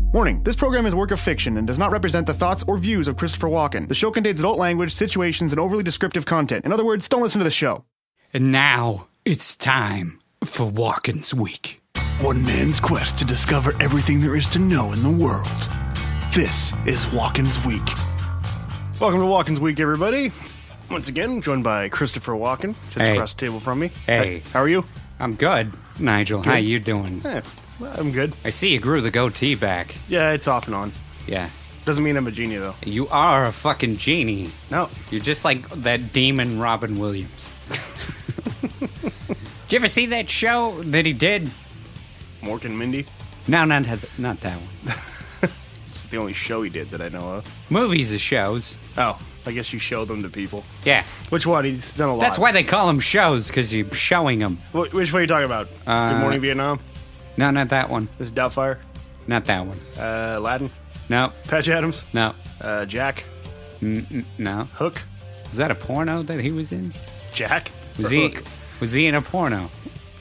Warning, this program is a work of fiction and does not represent the thoughts or views of Christopher Walken. The show contains adult language, situations, and overly descriptive content. In other words, don't listen to the show. And now, it's time for Walken's Week. One man's quest to discover everything there is to know in the world. This is Walken's Week. Welcome to Walken's Week, everybody. Once again, joined by Christopher Walken. Sits Hey. across the table from me. Hey. How are you? I'm good, Nigel. How you doing? Well, I'm good. I see you grew the goatee back. Yeah, it's off and on. Yeah. Doesn't mean I'm a genie, though. You are a fucking genie. No. You're just like that demon Robin Williams. Did you ever see that show that he did? Mork and Mindy. No, not that one. It's the only show he did that I know of. Movies are shows. Oh, I guess you show them to people. Yeah. Which one? He's done a lot. That's why they call them shows, because you're showing them. Which one are you talking about? Good Morning Vietnam? No, not that one. This is Doubtfire? Not that one. Aladdin? No. Patch Adams? No. Jack? No. Hook? Was that a porno that he was in? Jack? Was Or he? Hook? Was he in a porno?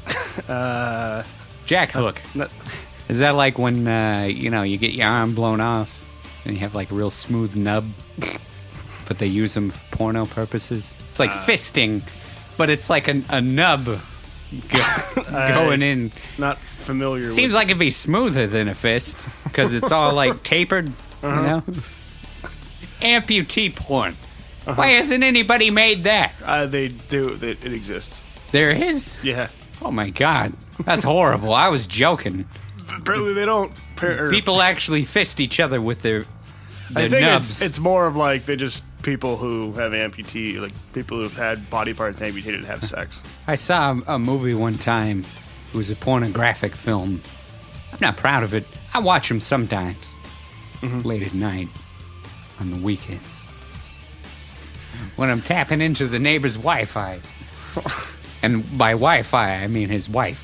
Jack Hook. No, Is that like when you get your arm blown off and you have like a real smooth nub, but they use them for porno purposes? It's like fisting, but it's like a nub going in. not familiar Seems with... like it'd be smoother than a fist because it's all like tapered, you know. Amputee porn. Why hasn't anybody made that? They do. It exists. There is. Yeah. Oh my god, that's horrible. I was joking. Apparently they don't... People actually fist each other with their I think nubs. it's more of like they just people who have amputee, like people who've had body parts amputated have sex. I saw a movie one time. It was a pornographic film. I'm not proud of it. I watch them sometimes. Late at night. On the weekends. When I'm tapping into the neighbor's Wi-Fi. And by Wi-Fi, I mean his wife.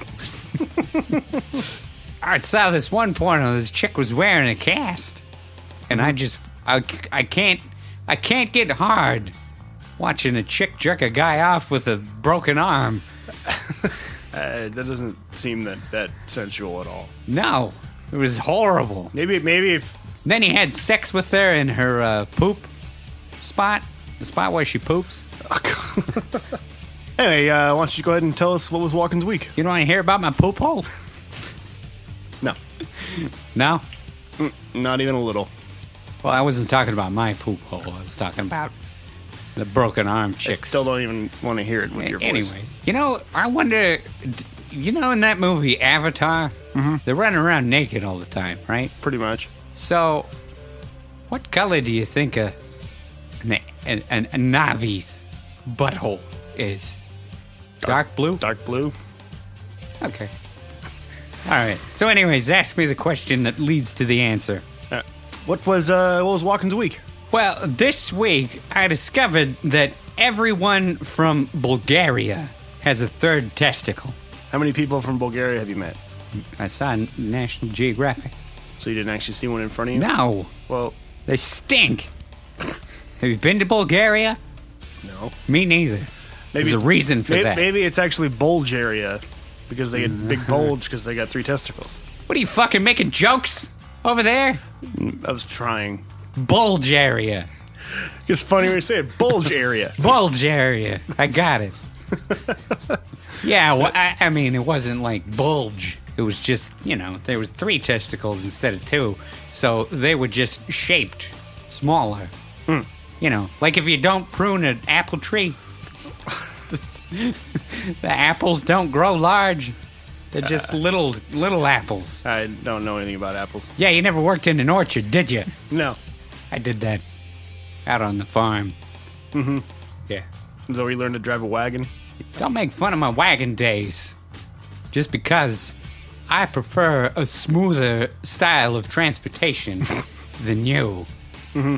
I saw this one porno. This chick was wearing a cast. And I can't get hard watching a chick jerk a guy off with a broken arm. That doesn't seem that sensual at all. No, it was horrible. Maybe if... Then he had sex with her in her poop spot, the spot where she poops. Anyway, why don't you go ahead and tell us what was Walken's Week? You don't want to hear about my poop hole? No. No? Not even a little. Well, I wasn't talking about my poop hole. I was talking about the broken arm I chicks. still don't even want to hear it with your voice. Anyways, I wonder, in that movie Avatar, they're running around naked all the time, right? Pretty much. So, what color do you think a Navi's butthole is? Dark blue? Dark blue. Okay. All right. So anyways, ask me the question that leads to the answer. What was Walken's Week? Well, this week I discovered that everyone from Bulgaria has a third testicle. How many people from Bulgaria have you met? I saw National Geographic. So you didn't actually see one in front of you? No, Well, they stink. Have you been to Bulgaria? no. Me neither. There's a it's- reason for that. Maybe it's actually Bulgaria because they get big bulge because they got 3 testicles. What are you fucking making jokes over there? I was trying. Bulgaria. It's funny when you say it. Bulge area. Bulgaria. I got it. Yeah, well, I mean, it wasn't like bulge. It was just, there was 3 testicles instead of 2. So they were just shaped smaller. Like if you don't prune an apple tree, the apples don't grow large. They're just little apples. I don't know anything about apples. Yeah, you never worked in an orchard, did you? No. I did that out on the farm. Mm-hmm. Yeah. So we learned to drive a wagon. Don't make fun of my wagon days. Just because I prefer a smoother style of transportation than you. Mm-hmm.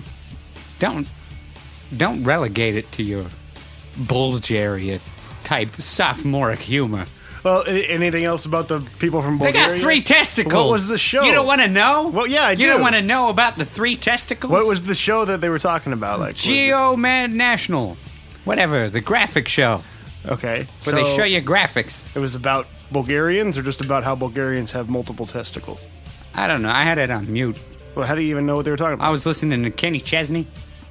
Don't relegate it to your Bulgaria type sophomoric humor. Well, anything else about the people from They Bulgaria? got 3 testicles. What was the show? You don't want to know? Well, yeah, I do. You don't want to know about the 3 testicles? What was the show that they were talking about? Like Geomad National. Whatever, the graphic show. Okay. Where they show you graphics. It was about Bulgarians or just about how Bulgarians have multiple testicles? I don't know. I had it on mute. Well, how do you even know what they were talking about? I was listening to Kenny Chesney.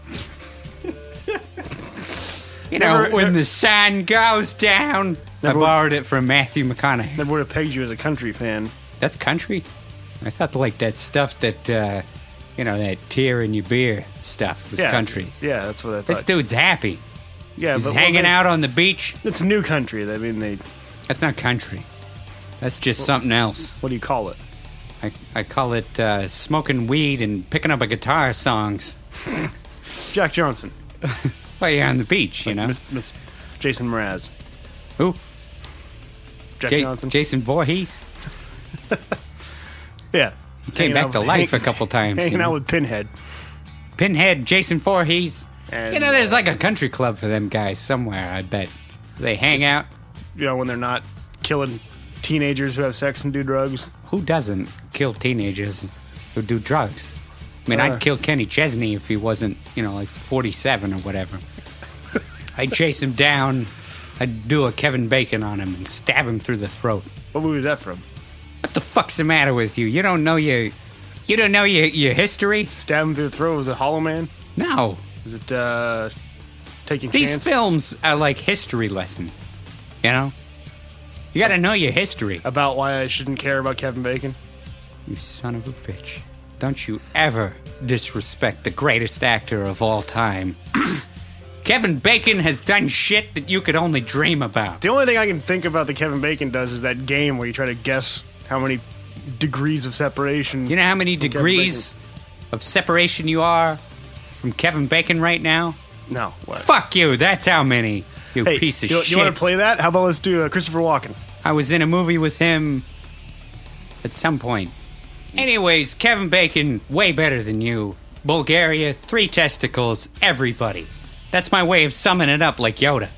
When the sun goes down. I borrowed it from Matthew McConaughey. Never would have pegged you as a country fan. That's country? I thought that stuff that, that tear in your beer stuff was country. Yeah, that's what I thought. This dude's happy. Yeah, He's hanging out on the beach. It's new country. I mean, That's not country. That's just something else. What do you call it? I call it smoking weed and picking up a guitar songs. Jack Johnson. Well, you're on the beach, Miss Jason Mraz. Who? Jack Johnson. Jason Voorhees? Yeah. He came back to life a couple times. Hanging out with Pinhead. Pinhead, Jason Voorhees. And, there's like a country club for them guys somewhere, I bet. They hang out. When they're not killing teenagers who have sex and do drugs. Who doesn't kill teenagers who do drugs? I mean, I'd kill Kenny Chesney if he wasn't, like 47 or whatever. I'd chase him down. I'd do a Kevin Bacon on him and stab him through the throat. What movie is that from? What the fuck's the matter with you? You don't know your history? Stab him through the throat. Was it Hollow Man? No. Is it Taking These Chance? films are like history lessons. You got to know your history. About why I shouldn't care about Kevin Bacon? You son of a bitch. Don't you ever disrespect the greatest actor of all time. Kevin Bacon has done shit that you could only dream about. The only thing I can think about that Kevin Bacon does is that game where you try to guess how many degrees of separation. You know how many degrees of separation you are from Kevin Bacon right now? No. What? Fuck you. That's how many, you piece of shit. You want to play that? How about let's do Christopher Walken? I was in a movie with him at some point. Anyways, Kevin Bacon, way better than you. Bulgaria, 3 testicles, everybody. That's my way of summing it up like Yoda.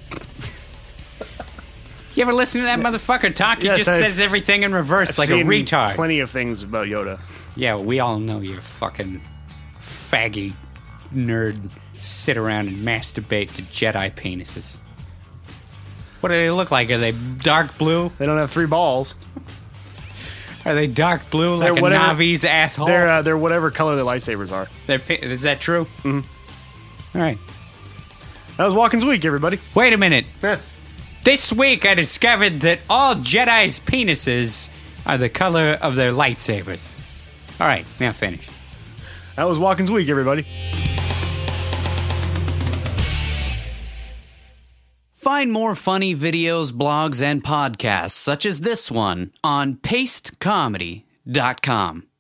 You ever listen to that motherfucker talk? He just says everything in reverse like a retard. Plenty of things about Yoda. Yeah, we all know you're fucking faggy nerd. Sit around and masturbate to Jedi penises. What do they look like? Are they dark blue? They don't have 3 balls. Are they dark blue like a Navi's asshole? They're whatever color their lightsabers are. Is that true? Mm-hmm. All right. That was Walken's Week, everybody. Wait a minute. Yeah. This week I discovered that all Jedi's penises are the color of their lightsabers. All right, now finish. That was Walken's Week, everybody. Find more funny videos, blogs, and podcasts such as this one on pastecomedy.com.